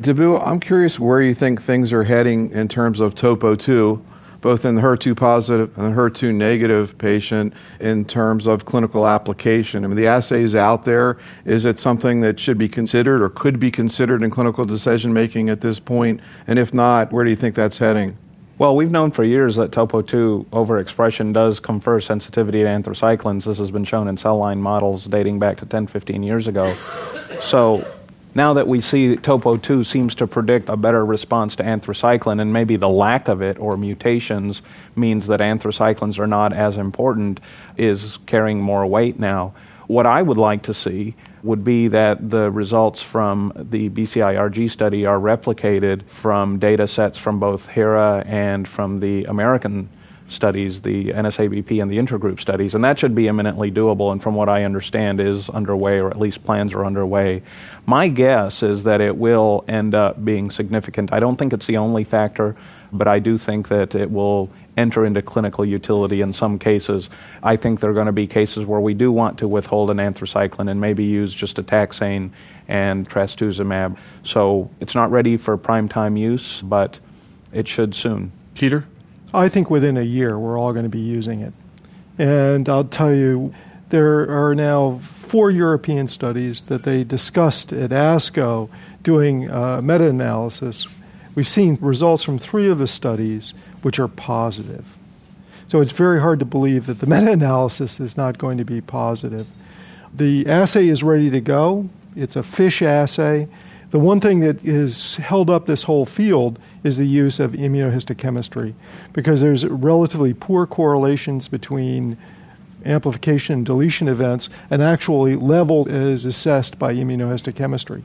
Dabu, I'm curious where you think things are heading in terms of TOPO2, both in the HER2 positive and the HER2 negative patient in terms of clinical application. I mean, the assay is out there. Is it something that should be considered or could be considered in clinical decision making at this point? And if not, where do you think that's heading? Well, we've known for years that TOPO2 overexpression does confer sensitivity to anthracyclines. This has been shown in cell line models dating back to 10, 15 years ago. So now that we see TOPO2 seems to predict a better response to anthracycline, and maybe the lack of it or mutations means that anthracyclines are not as important, is carrying more weight now. What I would like to see would be that the results from the BCIRG study are replicated from data sets from both HERA and from the American studies, the NSABP and the intergroup studies, and that should be eminently doable, and from what I understand is underway, or at least plans are underway. My guess is that it will end up being significant. I don't think it's the only factor, but I do think that it will enter into clinical utility in some cases. I think there are going to be cases where we do want to withhold an anthracycline and maybe use just a taxane and trastuzumab. So it's not ready for prime time use, but it should soon. Peter? I think within a year we're all going to be using it. And I'll tell you, there are now 4 European studies that they discussed at ASCO doing meta-analysis. We've seen results from 3 of the studies which are positive. So it's very hard to believe that the meta-analysis is not going to be positive. The assay is ready to go. It's a FISH assay. The one thing that has held up this whole field is the use of immunohistochemistry, because there's relatively poor correlations between amplification and deletion events, and actually level is assessed by immunohistochemistry.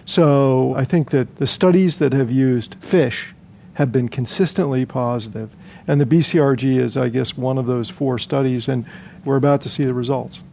So I think that the studies that have used FISH have been consistently positive, and the BCRG is, I guess, one of those 4 studies, and we're about to see the results.